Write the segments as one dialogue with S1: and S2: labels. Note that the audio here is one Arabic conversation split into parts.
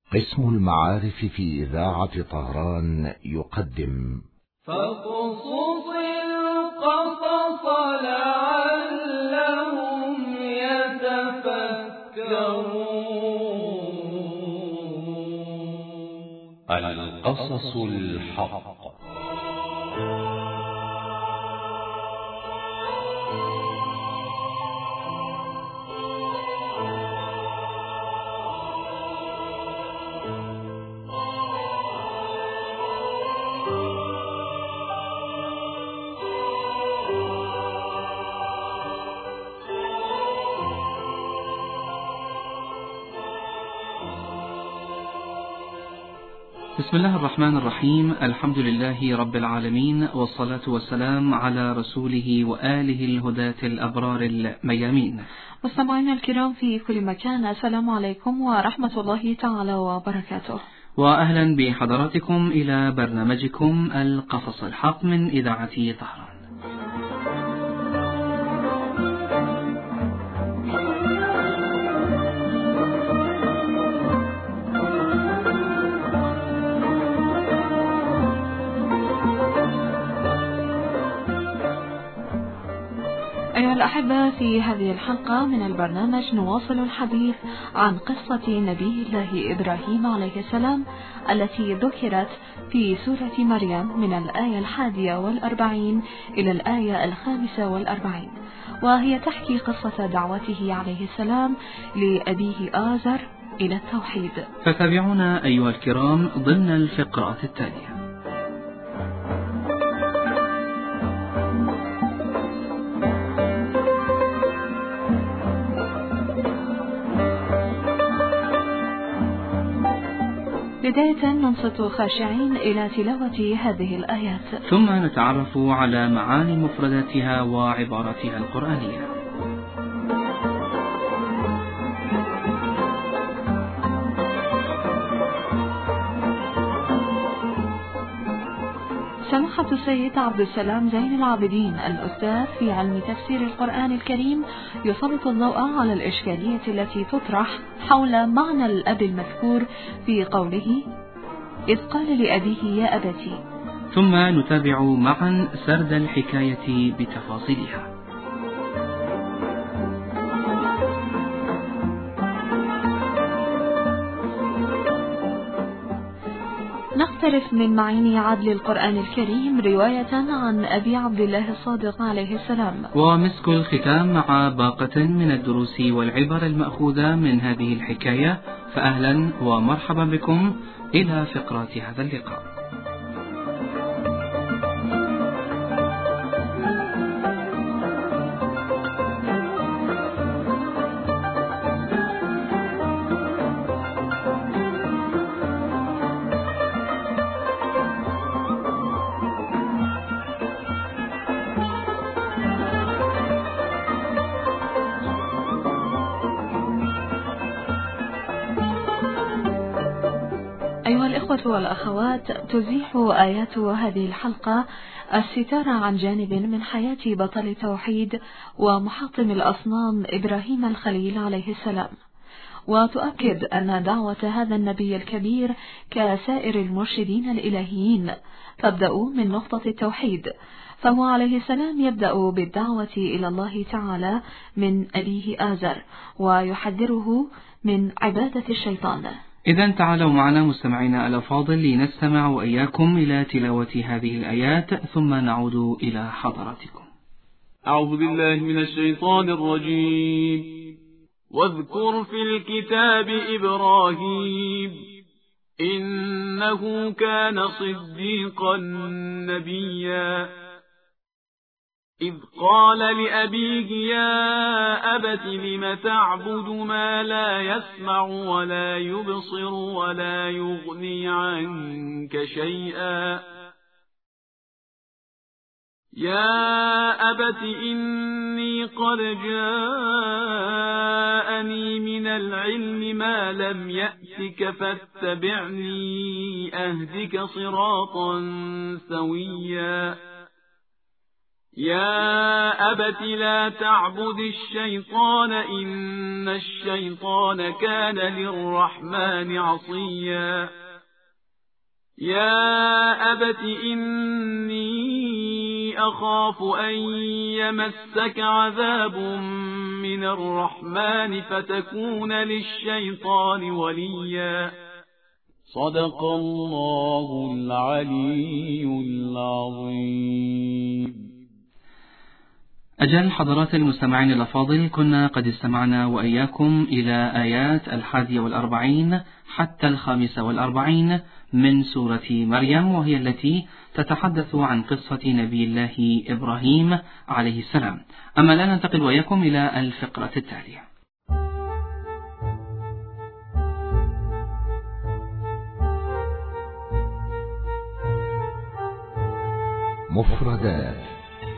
S1: قسم المعارف في إذاعة طهران يقدم
S2: فاقصص القصص لعلهم يتفكرون.
S3: القصص الحق.
S4: بسم الله الرحمن الرحيم. الحمد لله رب العالمين، والصلاة والسلام على رسوله وآله الهداة الأبرار الميامين.
S5: مستمعينا الكرام في كل مكان، السلام عليكم ورحمة الله تعالى وبركاته،
S4: وأهلا بحضراتكم إلى برنامجكم القصص الحق من إذاعة طهران.
S5: أيها الأحبة، في هذه الحلقة من البرنامج نواصل الحديث عن قصة نبي الله إبراهيم عليه السلام التي ذكرت في سورة مريم من الآية 41 إلى الآية 45، وهي تحكي قصة دعوته عليه السلام لأبيه آزر إلى التوحيد.
S4: فتابعونا أيها الكرام ضمن الفقرات التالية.
S5: بداية ننصت خاشعين إلى تلاوة هذه الآيات،
S4: ثم نتعرف على معاني مفرداتها وعباراتها القرآنية.
S5: سماحة السيد عبد السلام زين العابدين الأستاذ في علم تفسير القرآن الكريم يسلط الضوء على الإشكالية التي تطرح حول معنى الأب المذكور في قوله إذ قال لأبيه يا أبتي.
S4: ثم نتابع معا سرد الحكاية بتفاصيلها.
S5: نقترف من معاني عدل القرآن الكريم رواية عن أبي عبد الله الصادق عليه السلام،
S4: ومسك الختام مع باقة من الدروس والعبر المأخوذة من هذه الحكاية. فأهلا ومرحبا بكم إلى فقرات هذا اللقاء.
S5: أيها الإخوة والأخوات، تزيح آيات هذه الحلقة الستار عن جانب من حياة بطل التوحيد ومحطم الأصنام إبراهيم الخليل عليه السلام، وتؤكد أن دعوة هذا النبي الكبير كسائر المرشدين الإلهيين تبدأ من نقطة التوحيد، فهو عليه السلام يبدأ بالدعوة إلى الله تعالى من أبيه آزر، ويحذره من عبادة الشيطان.
S4: إذن تعالوا معنا مستمعينا الأفاضل لنستمع وإياكم إلى تلاوة هذه الآيات، ثم نعود إلى حضراتكم.
S2: أعوذ بالله من الشيطان الرجيم. واذكر في الكتاب إبراهيم إنه كان صديقا نبيا إذ قال لأبيه يا أبت لم تعبد ما لا يسمع ولا يبصر ولا يغني عنك شيئا يا أبت إني قد جاءني من العلم ما لم يأتك فاتبعني أهدك صراطا سويا يا أبت لا تعبد الشيطان إن الشيطان كان للرحمن عصيا يا أبت إني أخاف أن يمسك عذاب من الرحمن فتكون للشيطان وليا.
S3: صدق الله العلي العظيم.
S4: أجل حضرات المستمعين الأفاضل، كنا قد استمعنا وإياكم إلى آيات 41 حتى 45 من سورة مريم، وهي التي تتحدث عن قصة نبي الله إبراهيم عليه السلام. أما الآن ننتقل وإياكم إلى الفقرة التالية.
S1: مفردات.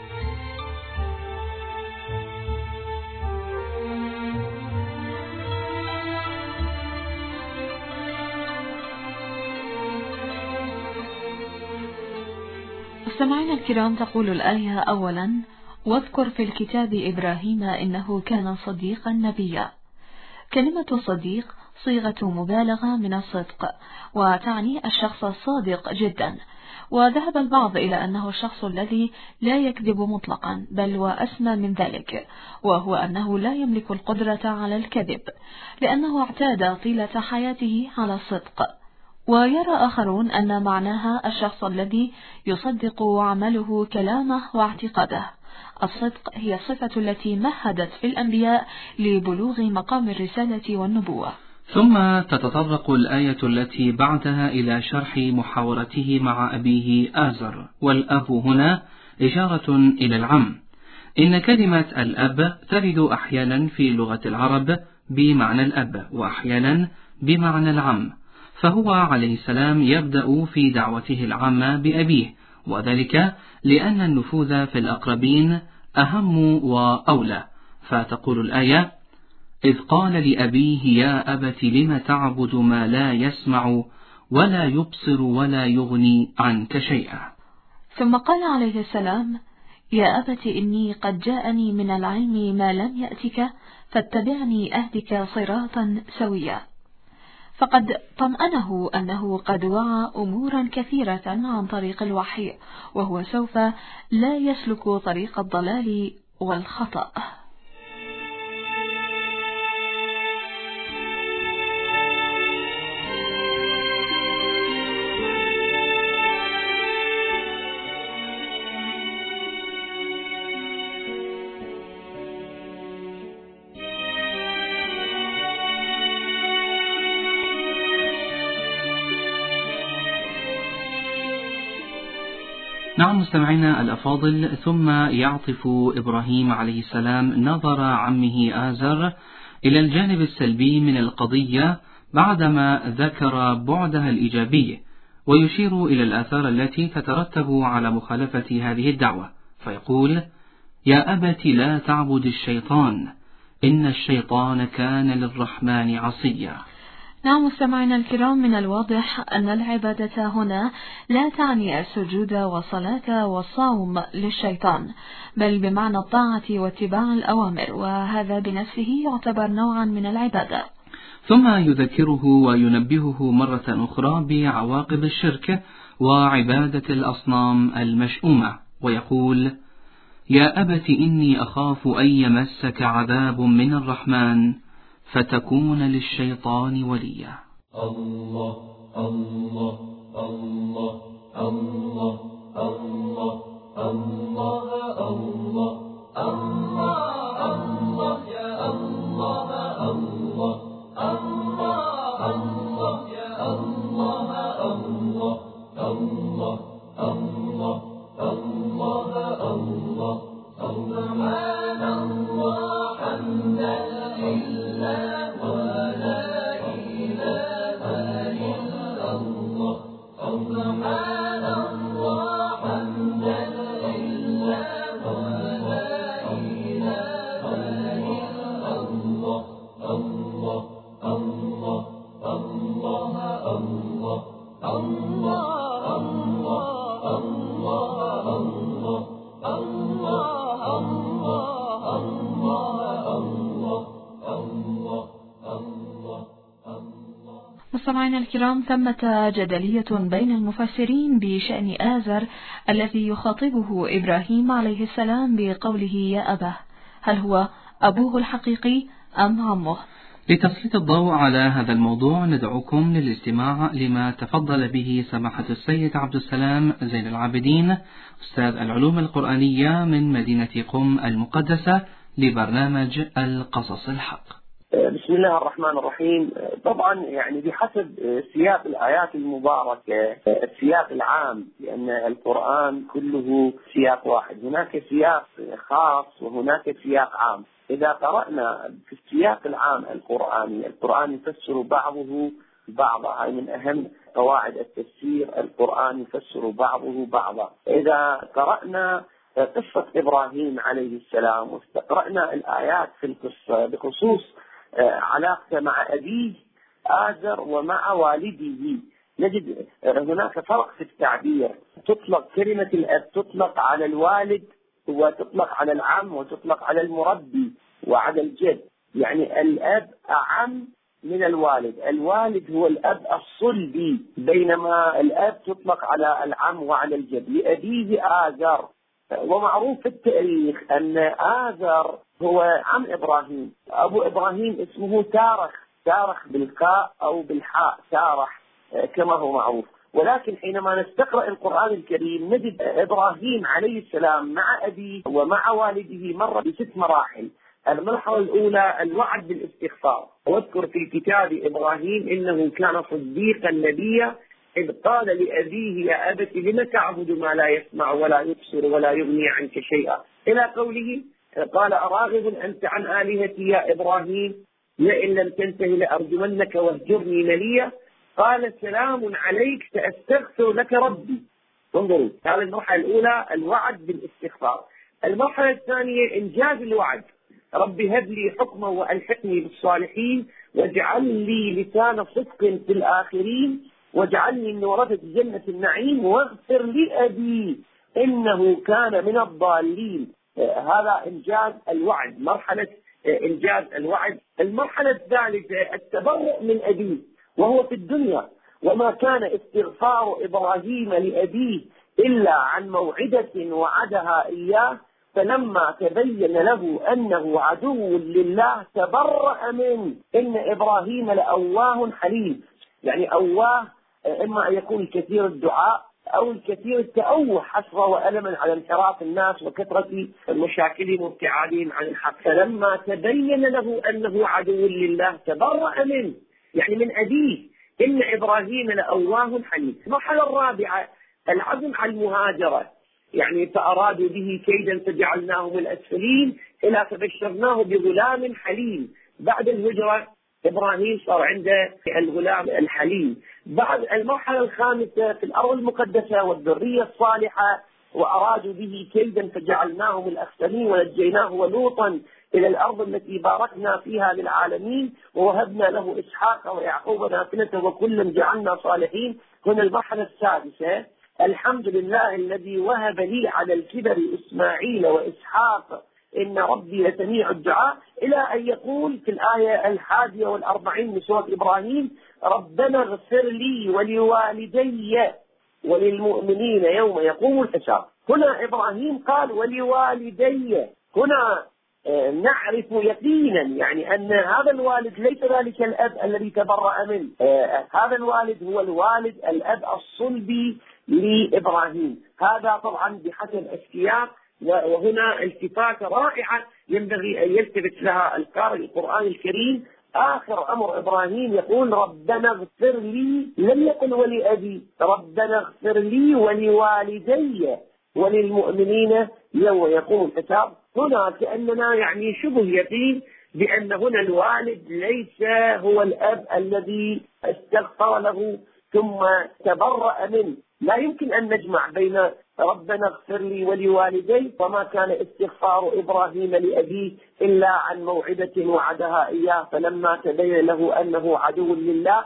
S5: مستمعينا الكرام، تقول الآية أولا: واذكر في الكتاب إبراهيم إنه كان صديقا نبيا. كلمة صديق صيغة مبالغة من الصدق، وتعني الشخص الصادق جدا، وذهب البعض إلى أنه الشخص الذي لا يكذب مطلقا، بل وأسمى من ذلك، وهو أنه لا يملك القدرة على الكذب لأنه اعتاد طيلة حياته على الصدق. ويرى آخرون أن معناها الشخص الذي يصدق عمله كلامه واعتقاده. الصدق هي الصفة التي مهدت في الأنبياء لبلوغ مقام الرسالة والنبوة.
S4: ثم تتطرق الآية التي بعدها إلى شرح محاورته مع أبيه آزر، والأب هنا إشارة إلى العم. إن كلمة الأب ترد أحيانا في لغة العرب بمعنى الأب، وأحيانا بمعنى العم، فهو عليه السلام يبدأ في دعوته العامة بأبيه، وذلك لأن النفوذ في الأقربين أهم وأولى. فتقول الآية: إذ قال لأبيه يا أبت لم تعبد ما لا يسمع ولا يبصر ولا يغني عنك شيئا.
S5: ثم قال عليه السلام: يا أبت إني قد جاءني من العلم ما لم يأتك فاتبعني أهدك صراطا سويا. فقد طمأنه أنه قد وعى أمورا كثيرة عن طريق الوحي، وهو سوف لا يسلك طريق الضلال والخطأ.
S4: نعم مستمعينا الأفاضل، ثم يعطف إبراهيم عليه السلام نظر عمه آزر إلى الجانب السلبي من القضية بعدما ذكر بعدها الإيجابي، ويشير إلى الآثار التي تترتب على مخالفة هذه الدعوة، فيقول: يا أبت لا تعبد الشيطان إن الشيطان كان للرحمن عصيا.
S5: نعم مستمعينا الكرام، من الواضح أن العبادة هنا لا تعني السجود والصلاة والصوم للشيطان، بل بمعنى الطاعة واتباع الأوامر، وهذا بنفسه يعتبر نوعا من العبادة.
S4: ثم يذكره وينبهه مرة أخرى بعواقب الشرك وعبادة الأصنام المشؤومة، ويقول: يا أبت إني أخاف أن يمسك عذاب من الرحمن فتكون للشيطان وليا.
S3: الله الله الله الله الله الله الله الله الله يا الله الله الله الله يا الله الله الله الله الله الله سبحان الله حمدا لله ولا إله إلا الله سبحان الله حمدا لله ولا إله إلا الله الله الله الله الله الله الله الله الله
S5: مستمعينا الكرام، ثمة جدلية بين المفسرين بشأن آزر الذي يخاطبه إبراهيم عليه السلام بقوله يا أباه، هل هو أبوه الحقيقي أم عمه؟
S4: لتسليط الضوء على هذا الموضوع ندعوكم للاستماع لما تفضل به سماحة السيد عبد السلام زين العابدين أستاذ العلوم القرآنية من مدينة قم المقدسة لبرنامج القصص الحق.
S6: بسم الله الرحمن الرحيم. طبعا يعني بحسب سياق الآيات المباركة السياق العام، لأن القرآن كله سياق واحد، هناك سياق خاص وهناك سياق عام. إذا قرأنا في السياق العام القرآن يفسر بعضه بعضا، هاي من أهم قواعد التفسير، القرآن يفسر بعضه بعضا. إذا قرأنا قصة إبراهيم عليه السلام واستقرأنا الآيات في القصة بخصوص علاقته مع أبيه آزر ومع والده، نجد هناك فرق في التعبير. تطلق كلمة الأب تطلق على الوالد وتطلق على العم وتطلق على المربي وعلى الجد، يعني الأب أعم من الوالد. الوالد هو الأب الصلبي، بينما الأب تطلق على العم وعلى الجد. لأبيه آزر، ومعروف في التاريخ أن آزر هو عم إبراهيم. أبو إبراهيم اسمه تارخ بالقاء أو بالحاء، تارح كما هو معروف. ولكن حينما نستقرأ القرآن الكريم نجد إبراهيم عليه السلام مع أبيه ومع والده مر ب6 مراحل. المرحلة الأولى الوعد بالاستغفار، واذكر في الكتاب إبراهيم إنه كان صديقا نبيا إذ قال لأبيه يا أبت لم تعبد ما لا يسمع ولا يبصر ولا يغني عنك شيئا، إلى قوله قال أراغب أنت عن آلهتي يا إبراهيم لئن لم تنته لأرجمنك واهجرني مليا، قال سلام عليك سأستغفر لك ربي. انظروا، هذه المرحلة الأولى الوعد بالاستغفار. المرحلة الثانية إنجاز الوعد، ربي هب لي حكما وألحقني بالصالحين واجعل لي لسان صدق في الآخرين واجعلني من ورثة جنة النعيم واغفر لأبي إنه كان من الضالين. هذا إنجاز الوعد، مرحلة إنجاز الوعد. المرحلة الثالثة التبرؤ من أبيه وهو في الدنيا، وما كان استغفار إبراهيم لأبيه إلا عن موعدة وعدها إياه فلما تبين له أنه عدو لله تبرأ منه إن إبراهيم لأواه حليم. يعني أواه إما أن يكون كثير الدعاء أو الكثير التأوه حسرة وألما على انحراف الناس وكثرة مشاكلهم وابتعادهم عن الحق. فلما تبين له أنه عدو لله تبرأ منه، يعني من أبيه إن إبراهيم لأواه حليم. المرحلة الرابعة العزم على المهاجرة، يعني فأرادوا به كيدا فجعلناهم الأسفلين إلى فبشرناه بغلام حليم. بعد الهجرة إبراهيم صار عنده الغلام الحليم. بعد المرحلة الخامسة في الأرض المقدسة والذرية الصالحة، وأرادوا به كيدا فجعلناهم الأسفلين ونجيناه ولوطا إلى الأرض التي باركنا فيها للعالمين ووهبنا له إسحاق ويعقوب نافلة وكلا جعلنا صالحين. هنا المرحلة السادسة الحمد لله الذي وهب لي على الكبر إسماعيل وإسحاق إن ربي لسميع الدعاء، إلى أن يقول في الآية 41 من سورة إبراهيم ربنا اغفر لي ولوالدي وللمؤمنين يوم يقوم الحساب. هنا إبراهيم قال ولوالدي، هنا نعرف يقينا يعني أن هذا الوالد ليس ذلك الأب الذي تبرأ منه، هذا الوالد هو الوالد الأب الصلبي لإبراهيم. هذا طبعا بحسب السياق. وهنا التفاتة رائعة ينبغي أن يلتفت لها القارئ القرآن الكريم. آخر أمر إبراهيم يقول ربنا اغفر لي، لم يقل ولأبي، ربنا اغفر لي ولوالدي وللمؤمنين يوم يقوم الحساب. هنا كأننا يعني شبه يقين بأن هنا الوالد ليس هو الأب الذي استغفر له ثم تبرأ منه. لا يمكن أن نجمع بين ربنا اغفر لي ولوالدي وما كان استغفار إبراهيم لأبيه إلا عن موعدة وعدها إياه فلما تبين له أنه عدو لله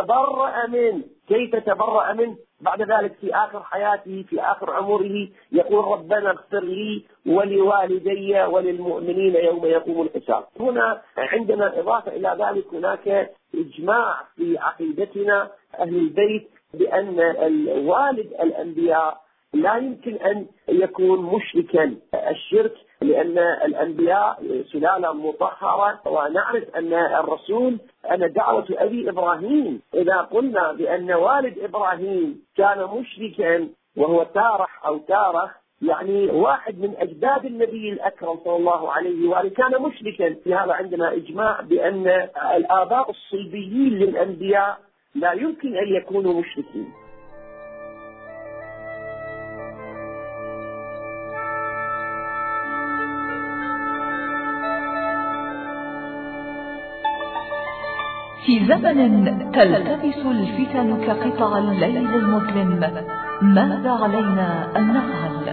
S6: تبرأ منه. كيف تبرأ منه؟ بعد ذلك في آخر حياته في آخر عمره يقول ربنا اغفر لي ولوالدي وللمؤمنين يوم يقوم الحساب. هنا عندنا إضافة إلى ذلك هناك إجماع في عقيدتنا أهل البيت بأن والد الأنبياء لا يمكن أن يكون مشركا. الشرك لأن الأنبياء سلالة مطهرة، ونعرف أن الرسول أن دعوة أبي إبراهيم، إذا قلنا بأن والد إبراهيم كان مشركا وهو تارح أو تارخ، يعني واحد من أجداد النبي الأكرم صلى الله عليه وآله كان مشركا. في هذا عندنا إجماع بأن الآباء الصلبيين للأنبياء لا يمكن أن يكونوا مشركين.
S5: في زمن تلتبس الفتن كقطع الليل المظلم، ماذا علينا أن نفعل؟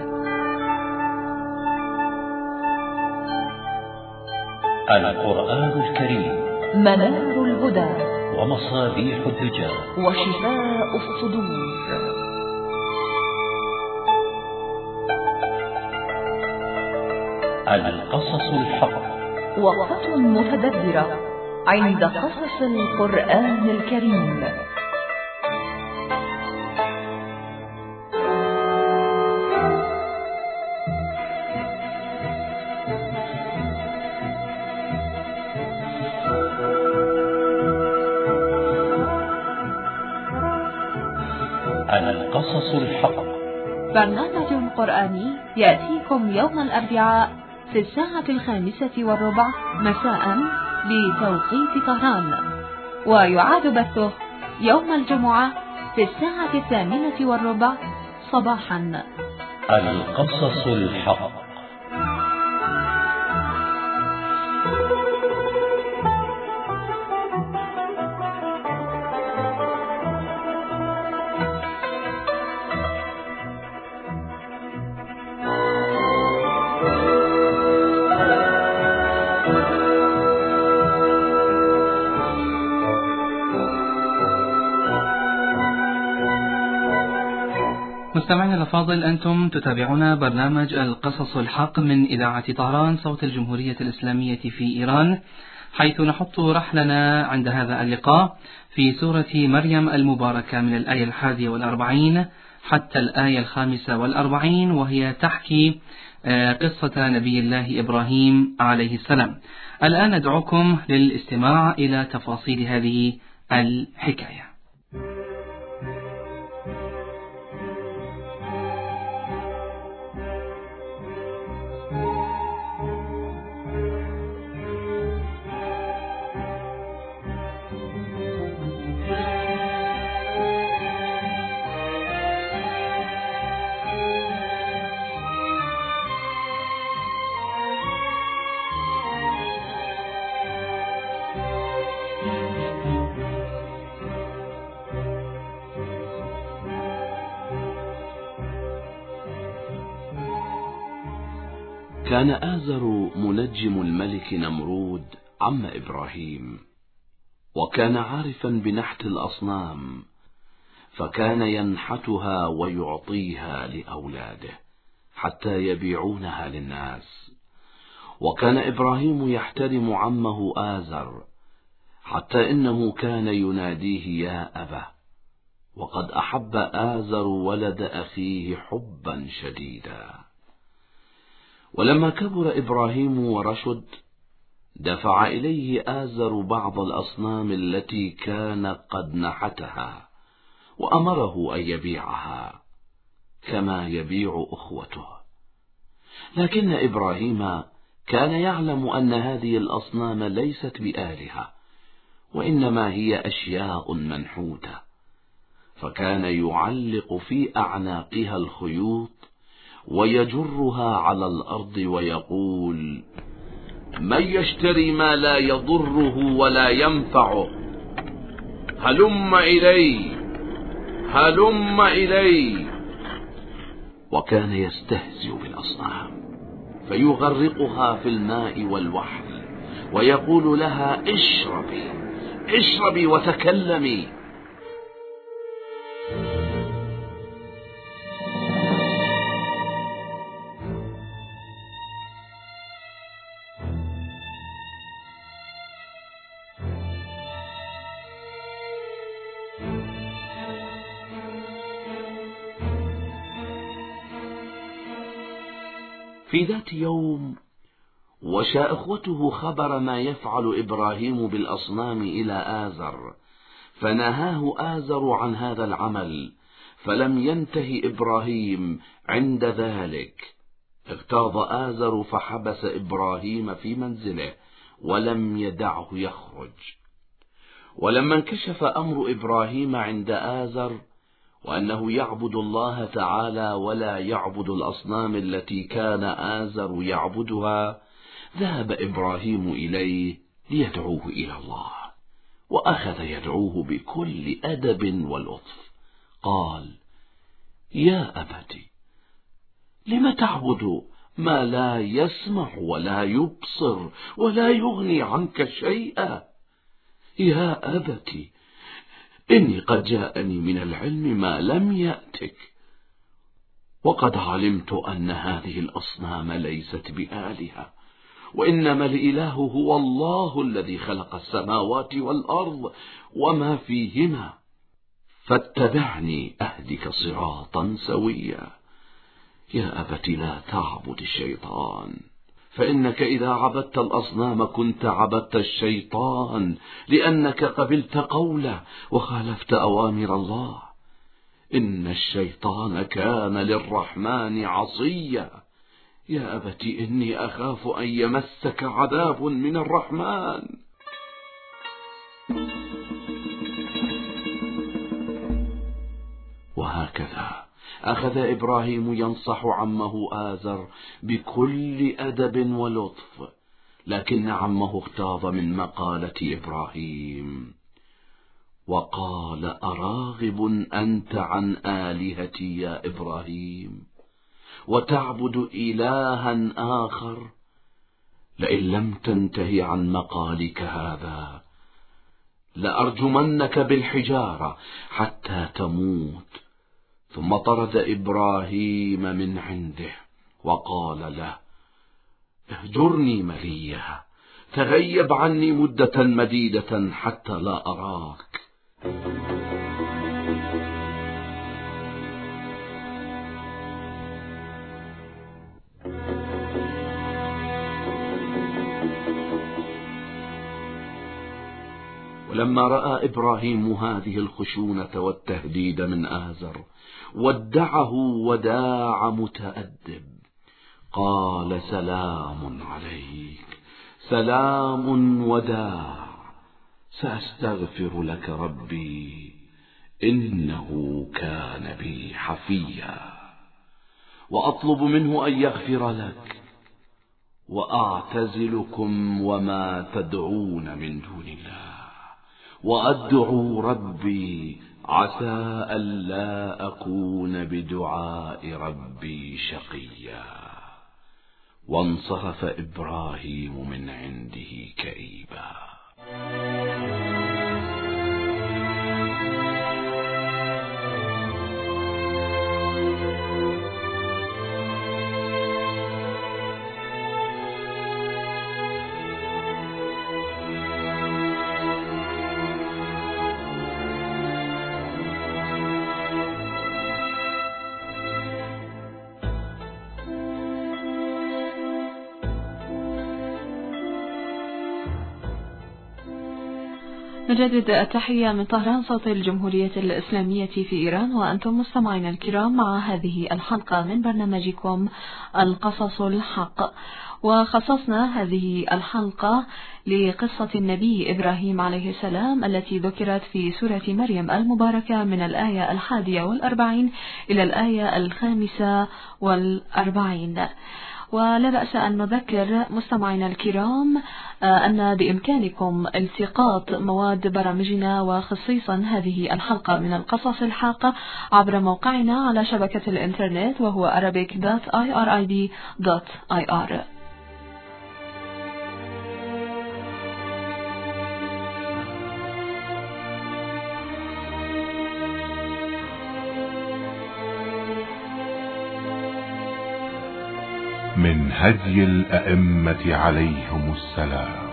S7: القرآن الكريم
S5: منار الهدى
S7: ومصابيح الدجى
S5: وشفاء الصدور.
S7: القصص الحق،
S5: وقفة متدبرة عند قصص القرآن الكريم.
S7: القصص الحق،
S5: برنامج قرآني يأتيكم يوم الأربعاء في 5:05 مساء بتوقيت طهران، ويعاد بثه يوم الجمعة في 8:08 صباحا.
S7: القصص الحق.
S4: مستمعينا الأفاضل، أنتم تتابعون برنامج القصص الحق من إذاعة طهران صوت الجمهورية الإسلامية في إيران، حيث نحط رحلنا عند هذا اللقاء في سورة مريم المباركة من الآية 41 حتى الآية 45، وهي تحكي قصة نبي الله إبراهيم عليه السلام. الآن ندعوكم للاستماع إلى تفاصيل هذه الحكاية.
S1: كان آزر منجم الملك نمرود عم إبراهيم، وكان عارفا بنحت الأصنام، فكان ينحتها ويعطيها لأولاده حتى يبيعونها للناس. وكان إبراهيم يحترم عمه آزر حتى إنه كان يناديه يا أبا، وقد أحب آزر ولد أخيه حبا شديدا. ولما كبر إبراهيم ورشد دفع إليه آزر بعض الأصنام التي كان قد نحتها، وأمره أن يبيعها كما يبيع أخوته. لكن إبراهيم كان يعلم أن هذه الأصنام ليست بآلهة، وإنما هي أشياء منحوتة، فكان يعلق في أعناقها الخيوط ويجرها على الأرض ويقول: من يشتري ما لا يضره ولا ينفعه، هلم إلي هلم إلي. وكان يستهزئ بالأصنام فيغرقها في الماء والوحل، ويقول لها: اشربي اشربي وتكلمي. في ذات يوم وشى إخوته خبر ما يفعل إبراهيم بالأصنام إلى آزر، فنهاه آزر عن هذا العمل، فلم ينته إبراهيم عند ذلك. اغتاظ آزر فحبس إبراهيم في منزله ولم يدعه يخرج. ولما انكشف أمر إبراهيم عند آزر وأنه يعبد الله تعالى ولا يعبد الأصنام التي كان آزر يعبدها، ذهب إبراهيم إليه ليدعوه إلى الله، وأخذ يدعوه بكل أدب ولطف. قال: يا أبت، لم تعبد ما لا يسمع ولا يبصر ولا يغني عنك شيئا؟ يا أبت، إني قد جاءني من العلم ما لم يأتك، وقد علمت أن هذه الأصنام ليست بآلهة، وإنما الإله هو الله الذي خلق السماوات والأرض وما فيهما، فاتبعني أهدك صراطا سويا. يا أبت، لا تعبد الشيطان، فإنك إذا عبدت الأصنام كنت عبدت الشيطان، لأنك قبلت قوله وخالفت أوامر الله. إن الشيطان كان للرحمن عصيا. يا أبت، إني أخاف أن يمسك عذاب من الرحمن. وهكذا أخذ إبراهيم ينصح عمه آزر بكل أدب ولطف، لكن عمه اغتاظ من مقالة إبراهيم وقال: أراغب أنت عن آلهتي يا إبراهيم وتعبد إلها آخر؟ لئن لم تنته عن مقالك هذا لأرجمنك بالحجارة حتى تموت. ثم طرد إبراهيم من عنده وقال له: اهجرني مليا، تغيب عني مدة مديدة حتى لا أراك. ولما رأى إبراهيم هذه الخشونة والتهديد من آزر ودعه وداع متأدب، قال: سلام عليك، سلام وداع، سأستغفر لك ربي إنه كان بي حفيا، وأطلب منه أن يغفر لك، وأعتزلكم وما تدعون من دون الله، وأدعو ربي عسى ألا أكون بدعاء ربي شقيا. وانصرف إبراهيم من عنده كئيبا.
S5: نجدد التحية من طهران، صوت الجمهورية الإسلامية في إيران، وأنتم مستمعين الكرام مع هذه الحلقة من برنامجكم القصص الحق. وخصصنا هذه الحلقة لقصة النبي إبراهيم عليه السلام التي ذكرت في سورة مريم المباركة من الآية 41 إلى الآية 45. ولا بأس أن نذكر مستمعينا الكرام أن بإمكانكم التقاط مواد برامجنا وخصيصا هذه الحلقة من القصص الحاقة عبر موقعنا على شبكة الإنترنت، وهو arabic.irib.ir.
S8: من هدي الأئمة عليهم السلام.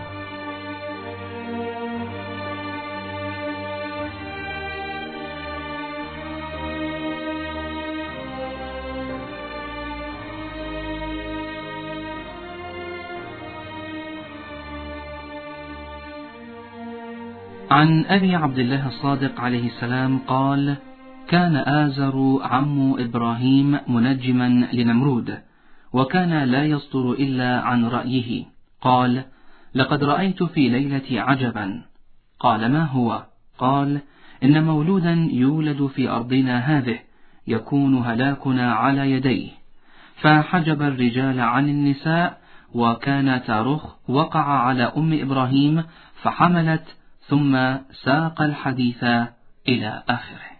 S4: عن أبي عبد الله الصادق عليه السلام قال: كان آزر عم إبراهيم منجما لنمرود، وكان لا يصدر إلا عن رأيه. قال: لقد رأيت في ليلة عجبا. قال: ما هو؟ قال: إن مولودا يولد في أرضنا هذه يكون هلاكنا على يديه. فحجب الرجال عن النساء، وكان تارخ وقع على أم إبراهيم فحملت، ثم ساق الحديث إلى آخره.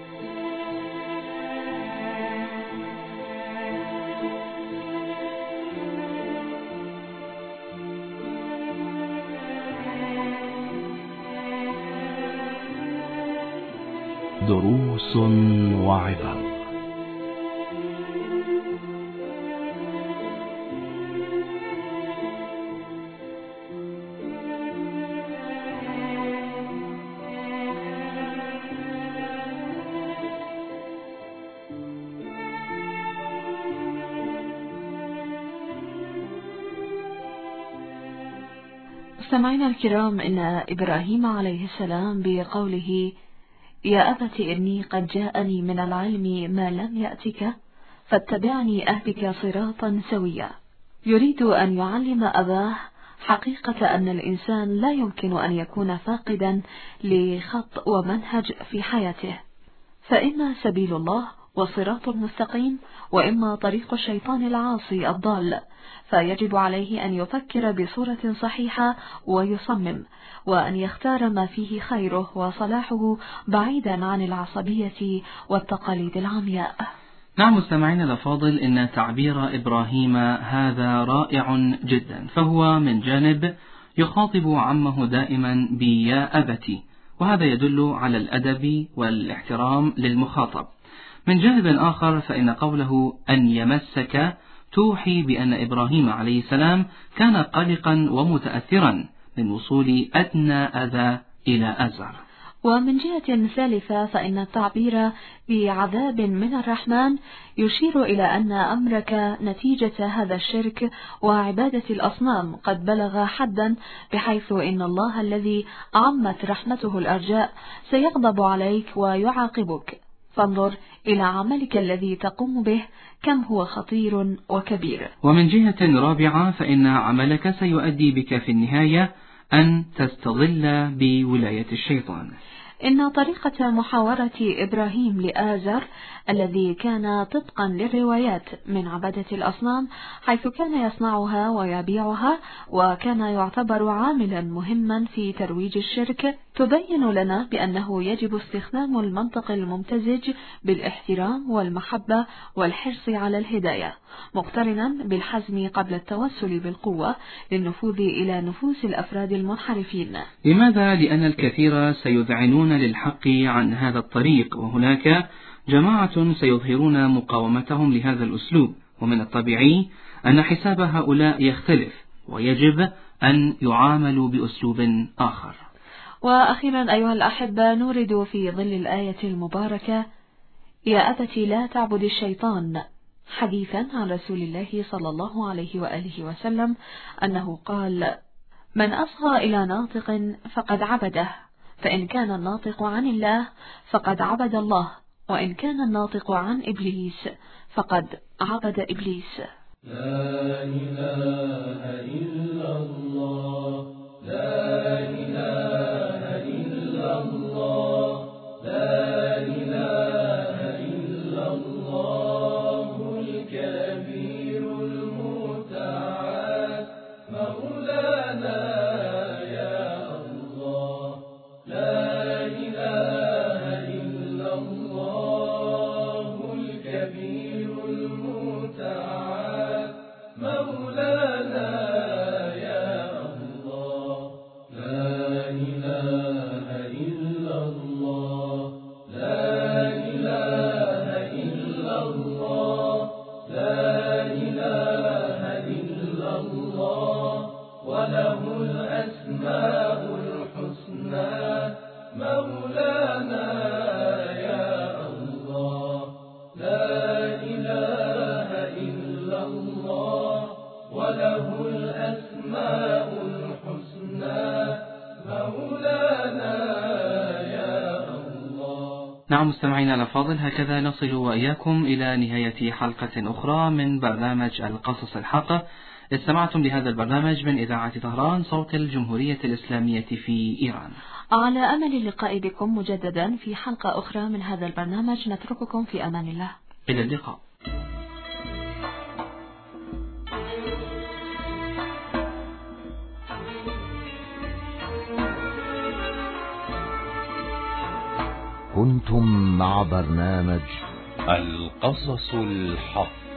S1: دروس وعبر.
S5: مستمعينا الكرام، إن إبراهيم عليه السلام بقوله: يا أبت إني قد جاءني من العلم ما لم يأتك فاتبعني أهدك صراطا سويا، يريد أن يعلم أباه حقيقة أن الإنسان لا يمكن أن يكون فاقدا لخط ومنهج في حياته، فإما سبيل الله والصراط المستقيم، وإما طريق الشيطان العاصي الضال، فيجب عليه أن يفكر بصورة صحيحة ويصمم، وأن يختار ما فيه خيره وصلاحه بعيدا عن العصبية والتقاليد العمياء.
S4: نعم مستمعين الأفاضل، إن تعبير إبراهيم هذا رائع جدا، فهو من جانب يخاطب عمه دائما بيا أبتي، وهذا يدل على الأدب والاحترام للمخاطب. من جانب آخر فإن قوله أن يمسك توحي بأن إبراهيم عليه السلام كان قلقا ومتأثرا من وصول أدنى أذى إلى آزر.
S5: ومن جهة ثالثة فإن التعبير بعذاب من الرحمن يشير إلى أن أمرك نتيجة هذا الشرك وعبادة الأصنام قد بلغ حدا، بحيث إن الله الذي عمت رحمته الأرجاء سيغضب عليك ويعاقبك، فانظر إلى عملك الذي تقوم به كم هو خطير وكبير.
S4: ومن جهة رابعة فإن عملك سيؤدي بك في النهاية أن تستظل بولاية الشيطان.
S5: إن طريقة محاورة إبراهيم لآزر الذي كان طبقا للروايات من عبادة الأصنام، حيث كان يصنعها ويبيعها وكان يعتبر عاملا مهما في ترويج الشرك، تبين لنا بأنه يجب استخدام المنطق الممتزج بالاحترام والمحبة والحرص على الهداية، مقترنا بالحزم قبل التوسل بالقوة للنفوذ إلى نفوس الأفراد المنحرفين.
S4: لماذا؟ لأن الكثير سيذعنون للحق عن هذا الطريق، وهناك جماعة سيظهرون مقاومتهم لهذا الأسلوب، ومن الطبيعي أن حساب هؤلاء يختلف، ويجب أن يعاملوا بأسلوب آخر.
S5: وأخيرا أيها الأحبة، نورد في ظل الآية المباركة: يا أبت لا تعبد الشيطان، حديثا عن رسول الله صلى الله عليه وآله وسلم أنه قال: من أصغى إلى ناطق فقد عبده، فإن كان الناطق عن الله فقد عبد الله، وإن كان الناطق عن إبليس فقد عبد إبليس.
S3: لا إله إلا الله، لا إله إلا الله، لا إله إلا الله الكبير المتعال مولانا يا الله، لا إله إلا الله الكبير المتعال مولانا يا الله، لا إله
S4: نعم مستمعينا الأفاضل، هكذا نصل وإياكم إلى نهاية حلقة أخرى من برنامج القصص الحق. استمعتم لهذا البرنامج من إذاعة طهران صوت الجمهورية الإسلامية في إيران.
S5: على أمل اللقاء بكم مجددا في حلقة أخرى من هذا البرنامج. نترككم في أمان الله.
S4: إلى اللقاء.
S8: كنتم مع برنامج
S7: القصص الحق.